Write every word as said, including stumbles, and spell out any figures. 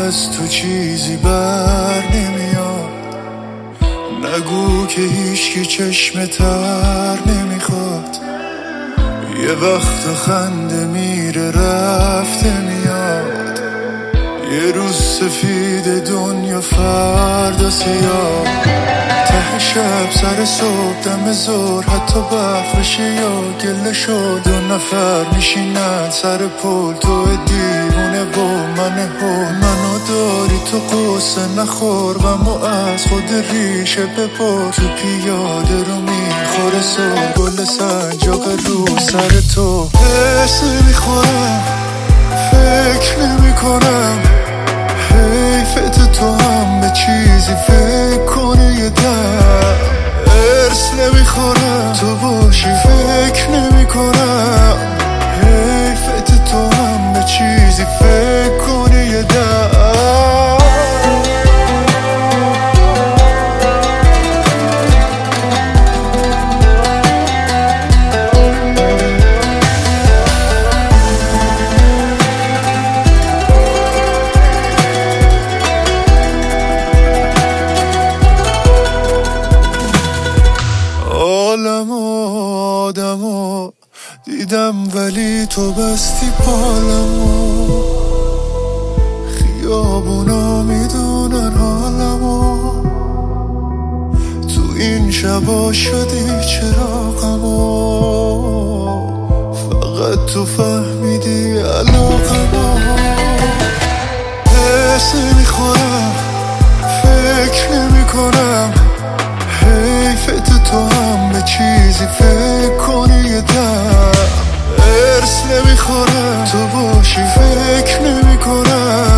از تو چیزی بر نمیاد. نگو که هیچکی چشم تر نمیخواد. یه وقت خنده میره رفته میاد. یه روز سفید دنیا فردا سیاه. ته شب سر صبح دم زور حتی برف بشه یا گله شد. دو نفر میشینن سر پل، تو دیوونه با من هول. منو داری تو قصه نخور، غمو از خود ریشه بپر. تو پیاده رو میخوره سر گل سنجاق رو سر تو. حس میخورم فکر نمی کنم، حیفت تو هم به چیزی فکر کنی یه دم. ارس نمیخورم تو باشی فکر نمی کنم، حیفت تو هم به چیزی فکر کنی یه دم. عالم و آدمو دیدم ولی تو بستی پالمو. خیابونا میدونن حالمو، تو این شبا شدی چراغمو. فقط تو فهمیدی علاقمو. حس میخورم فکر نمی کنم، حیفت تو هم به چیزی فکر کنی یه دم. ارس نمیخورم تو باشی فکر نمی کنم،